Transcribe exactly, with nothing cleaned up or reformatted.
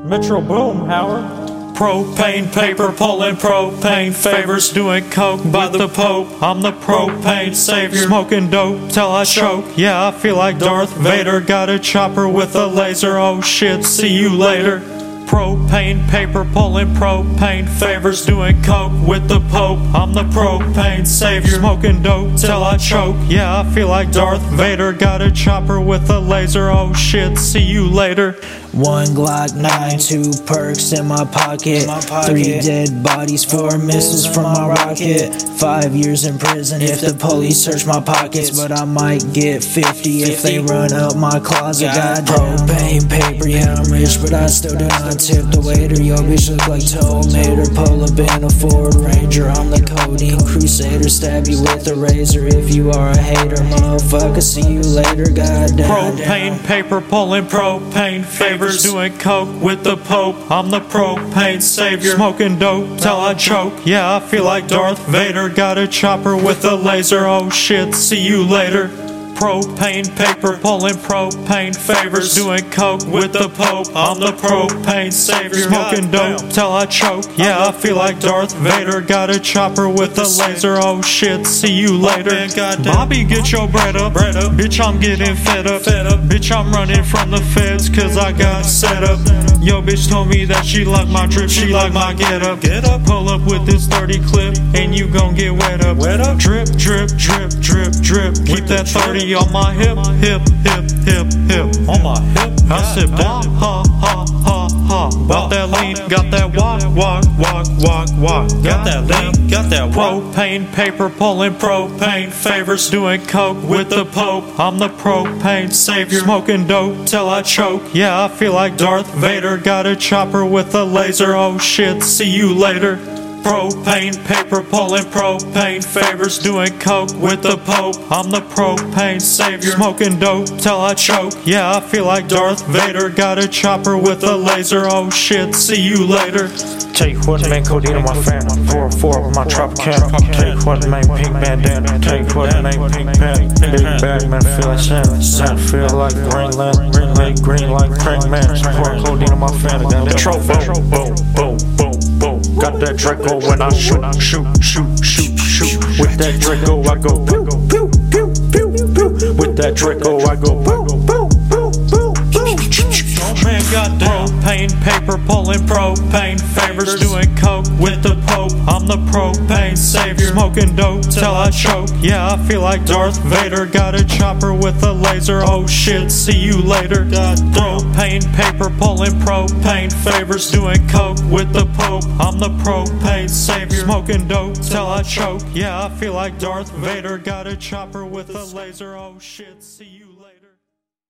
Metro Boom, Howard. Propane paper pulling propane favors, doing coke by the Pope. I'm the propane savior, smoking dope till I choke. Yeah, I feel like Darth Vader. Got a chopper with a laser. Oh shit, see you later. Propane paper pulling propane favors, doing coke with the Pope. I'm the propane savior, smoking dope till I choke. Yeah, I feel like Darth Vader. Got a chopper with a laser. Oh shit, see you later. One Glock nine, two perks in my pocket, in my pocket. Three dead bodies, four missiles from my rocket. Five years in prison if the police search my pockets, but I might get fifty if they run up my closet. Got propane paper, yeah I'm rich, but I still do not tip the waiter. Yo bitch look like tomato, pull up in a Ford Ranger. I'm the codeine crusader, stab you with a razor if you are a hater, motherfucker. See you later, goddamn. Propane paper pulling propane favors, doing coke with the Pope. I'm the propane savior, smoking dope till I choke. Yeah, I feel like Darth Vader. Got a chopper with a laser. Oh shit, see you later. Propane paper pulling propane favors, doing coke with the Pope. I'm the propane savior, smoking dope till I choke. Yeah, I feel like Darth Vader. Got a chopper with a laser. Oh shit, see you later. Bobby, get your bread up. Bitch, I'm getting fed up. Bitch, I'm running from the feds cause I got set up. Yo bitch told me that she like my drip, she like my get up. Pull up with this thirty clip and you gon' get wet up. Drip, drip, drip, drip, drip. Keep that thirty on my hip, hip, hip, hip, hip. On my hip. I said blah, ha, ha, ha, ha. Got that lean, got that walk, walk, walk, walk, walk. Got that lean, got that walk. Propane paper pulling propane favors, doing coke with the Pope. I'm the propane savior, smoking dope till I choke. Yeah, I feel like Darth Vader. Got a chopper with a laser. Oh shit, see you later. Propane paper pulling propane favors, doing coke with the Pope. I'm the propane savior, smoking dope till I choke. Yeah, I feel like Darth Vader. Got a chopper with a laser. Oh shit, see you later. Take one man, codeine on my fan. Four four with my Tropicana. Take one man, pink bandana. Take one man, pink pen. Big bag man, feel like sand. Sand feel like Greenland. Green like green like crank man. Pour codeine on my fan. Got that Trovo. Boom, boom, boom, boom. Got that Draco when I shoot, shoot, shoot, shoot, shoot. With that Draco I go pew, pew, pew, pew, pew. With that Draco I go boom, boom, boom, boom, boom. Man, got propane paper pulling propane favors, doing coke with the Pope. I'm the propane savior, smoking dope till I choke. Yeah, I feel like Darth Vader. Got a chopper with a laser. Oh shit, see you later. Propane paper pulling propane favors, doing coke with the Pope. I'm the propane savior, smoking dope till I choke. Yeah, I feel like Darth Vader. Got a chopper with a laser. Oh shit, see you later.